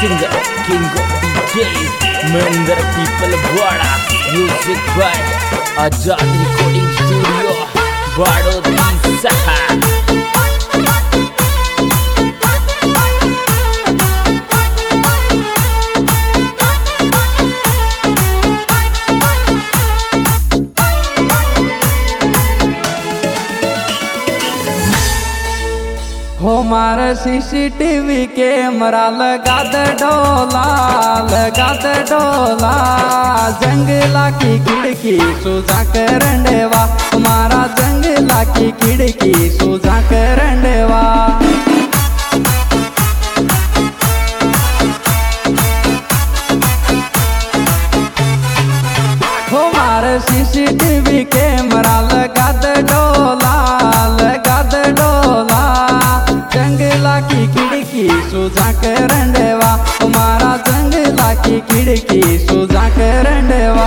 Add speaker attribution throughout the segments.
Speaker 1: singer, king of DJs, Mender People Bada, music by Azad Recording Studio, Badodi Saha.
Speaker 2: हमारे CCTV camera लगा दे डोला जंगला की खिड़की सुझा करंडेवा हमारा जंगला की खिड़की सुझा करंडेवा हमारे सीसीटीवी कैमरा लगा दे डोला जंगला की खिड़की सुझा करंडेवा हमारा जंगला की खिड़की सुझा करंडेवा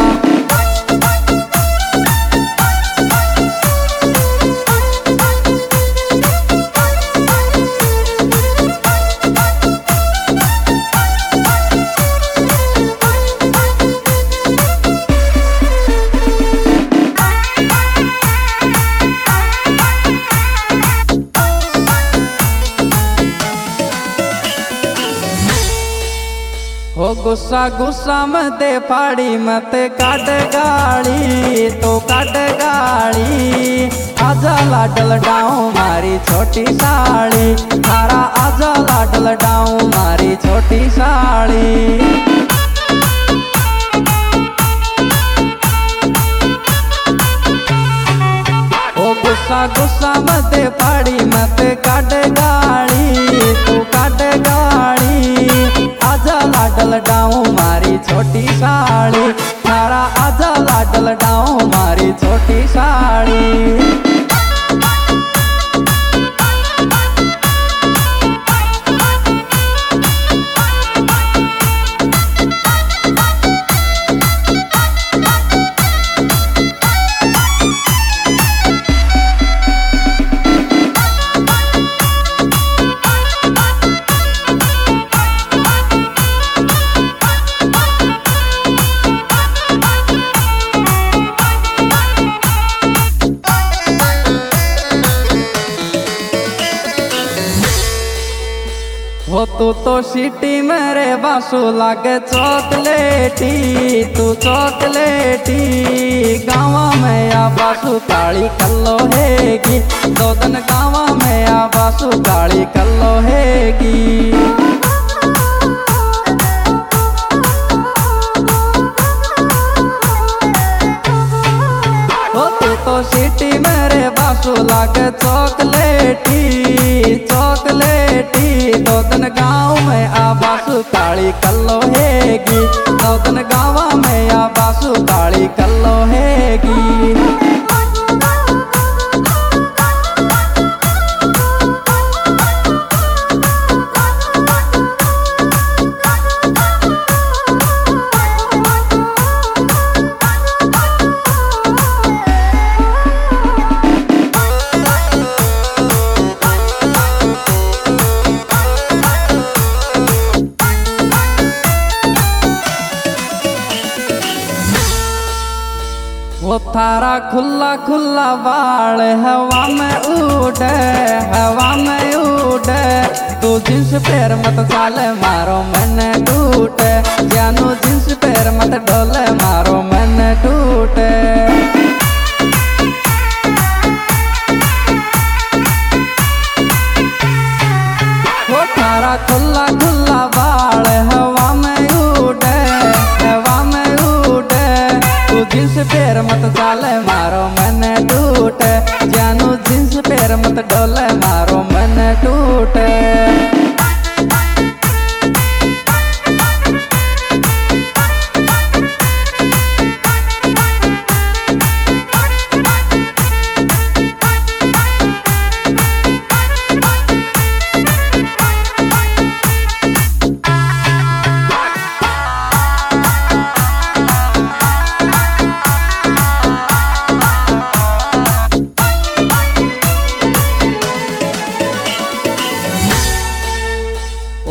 Speaker 2: हो गुस्सा गुस्सा मत फाड़ी मत काट गाड़ी तो काट गाड़ी आजा लाडल डाऊं मारी छोटी साड़ी थारा आजा लाडल डाऊं मारी छोटी साड़ी गुस्सा गुस्सा मत फाड़ी मत काट गाड़ी तू काट गाड़ी आजा लाडल डाऊं मारी छोटी साड़ी थारा आजा लाडल डाऊं मारी छोटी साड़ी हो तू तो सिटी मेरे बासु लागे चॉकलेटी तू चॉकलेटी गाँव में या बासु काली कल्लो हैगी दो दिन गाँव में या बासु काली कल्लो हैगी हो तू तो सिटी मेरे बासु लागे चॉकलेटी दो दिन गाँव में आबासु काली कल्लो हैगी दो दिन गाँव में आबासु काली कल्लो हैगी वो थारा खुला खुला बाल हवा में उड़े तू जींस पैर मत चाले मारो मैंने टूटे जानू जींस पैर मत डोले मारो मैंने टूटे वो थारा खुला खुला बाल हवा में उड़े तू जींस पैर मत चाले मारो मैंने टूटे जानू जींस पैर मत डोले मारो मैंने टूटे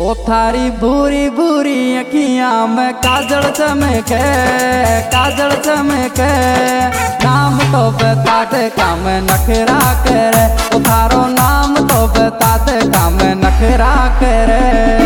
Speaker 2: ओ थारी भूरी भूरी अखियां में काजल चमके, काजल चमके। नाम तो बता दे काम नखरा करे, ओ थारो नाम तो बता दे काम नखरा करे।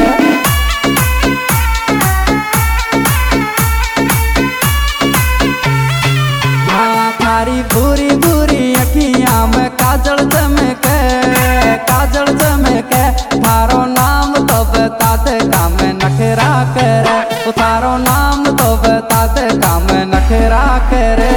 Speaker 2: हाँ थारी भूरी भूरी अखियां में काजल चमके, काजल चमके। थारो नाम तो बता दे काम नखरा करे, थारो नाम तो बता दे काम नखरा करे।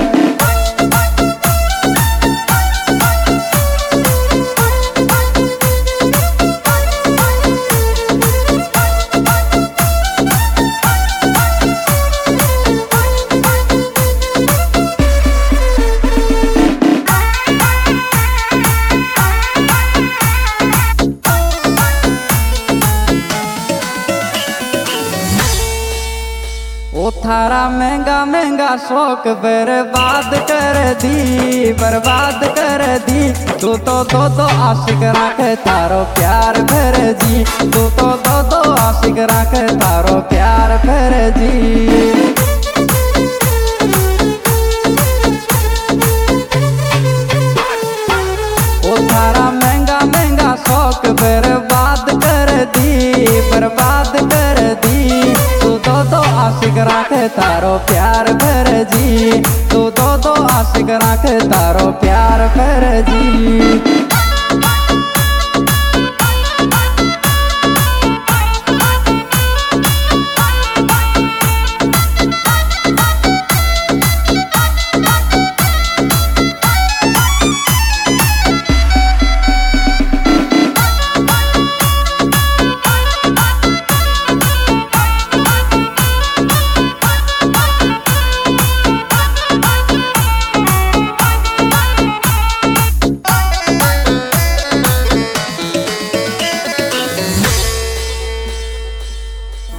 Speaker 2: ओ थारा महंगा महंगा शौक बर्बाद कर दी, बर्बाद कर दी। तू तो दो आशिक राखे तारो प्यार भर जी, तू तो दो आशिक राखे तारो प्यार भर जी। ओ थारा महंगा महंगा शौक बर्बाद कर दी, बर्बाद कर दी। तू दो आशिक राखे तारो प्यार भर जी, तू दो आशिक राखे तारो प्यार भर जी।